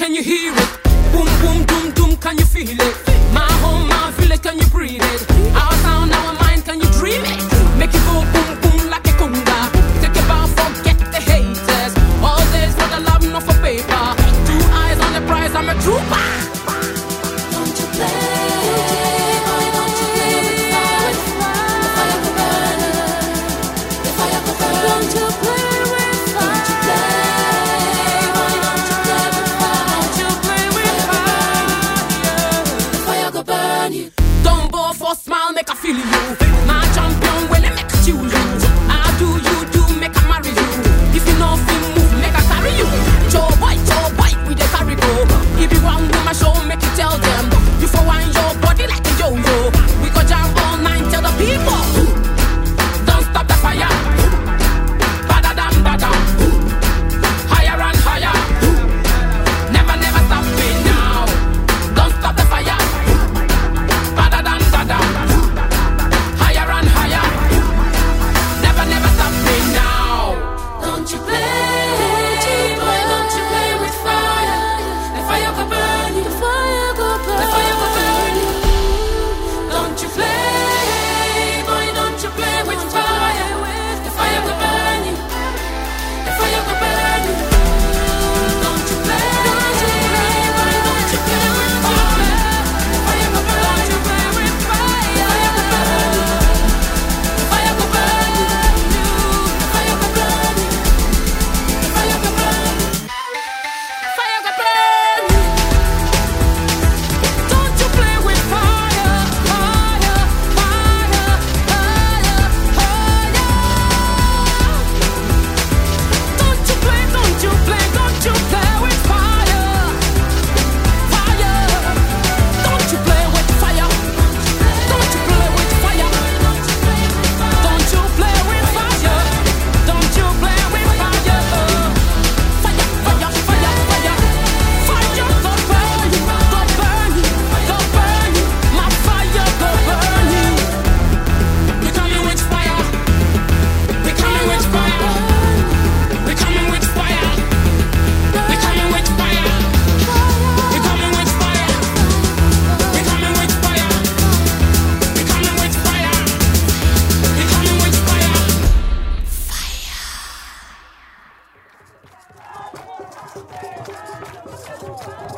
can you hear it? Boom, boom, doom, doom, can you feel it? My home, my village, can you breathe it? Our sound, our mind, can you dream it? Make it go boom, boom like a conga. Take a bow, forget the haters. All this for the love, not for paper. 2 eyes on the prize, I'm a trooper. Don't you play, boy, don't you play with fire. The fire go burn, the fire go burn. Don't you play with fire. Don't you play, boy, don't you play with fire. Don't you play with fire. The fire go burn you. Don't bore for smile, make I feel you. My champion, well, make I choose you. I do, you do, make I marry you. If you know feel move, make I carry you. Joe boy, we the carry go. If you want with my show, make you tell them. You for wine your body like a yo-yo. We go jam all night, tell the people. Don't stop the fire. Badadam, badam. Higher and higher. Never, never stop it now. Don't stop the fire. Badadam, badam. Higher and higher. Never, never stop it now. Don't you play, boy, don't you play with fire. The fire go burn you. The fire go burn. The fire go burn you. Don't you play, boy, don't you play with fire. The fire go burn you. The fire go burn you. Don't you play, boy, don't you play with fire. The fire go burn you. Don't you play with fire. The fire go burn you. The fire go burn you. The fire go burn you. The fire go burn you. Fire go burn you. Don't you play with fire, fire, fire, fire, fire. Don't you play, don't you play, don't you play with fire, fire. Don't you play with fire. Don't you play with fire. Don't you play with fire. Don't you play with fire. Fire, fire, fire, fire. Fire go burn you, go burn you, go burn you. My fire go burn you. We coming with fire. We coming with fire. We coming with fire. We coming with fire. We coming with fire. We coming with fire. We coming with fire. We coming with fire.